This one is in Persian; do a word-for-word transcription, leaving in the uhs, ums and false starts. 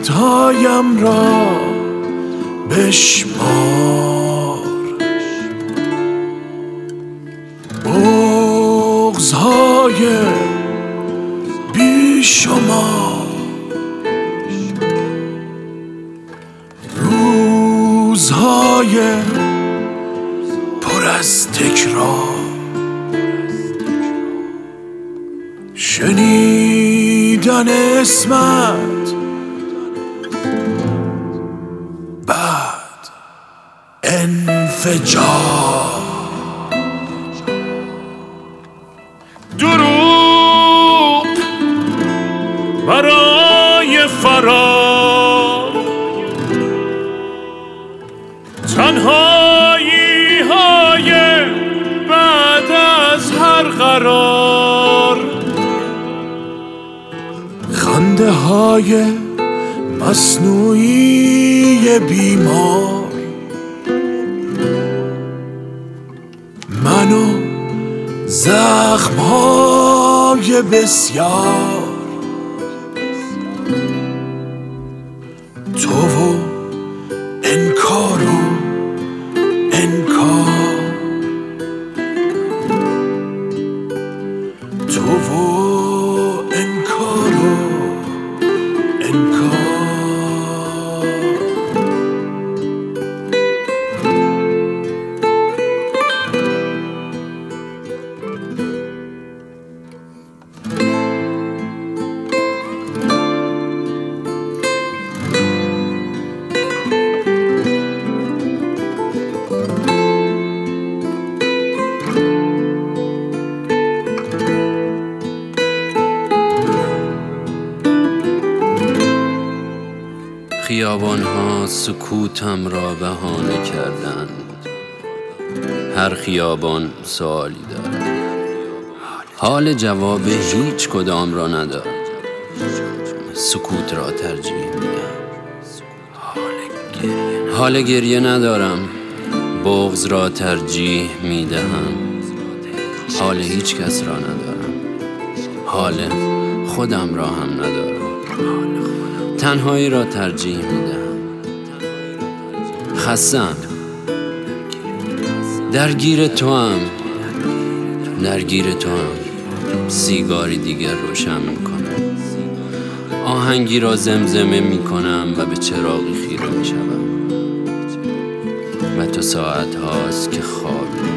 امیدهایم را بشمار، بغض‌های بی شمار، روزهای پر از تکرار، شنیدن اسمت بعد انفجار. دروغ برای فرار، تنهایی های بعد از هر قرار، خنده های مصنوعی بیمار، من و زخم های بسیار، تو و انکار و انکار، تو و انکار و انکار. خیابان‌ها سکوتم را بهانه کردند، هر خیابان سوالی دارد، حال جواب هیچ کدام را ندارد، سکوت را ترجیح میدم. حال گریه ندارم، بغض را ترجیح میدهم. حال هیچ کس را ندارم، حال خودم را هم ندارم. تنهایی را ترجیح میدم. خستم، درگیر تو هم درگیر تو هم سیگاری دیگر روشن میکنم، آهنگی را زمزمه میکنم و به چراغی خیره میشوم و تو ساعت هاست که خواب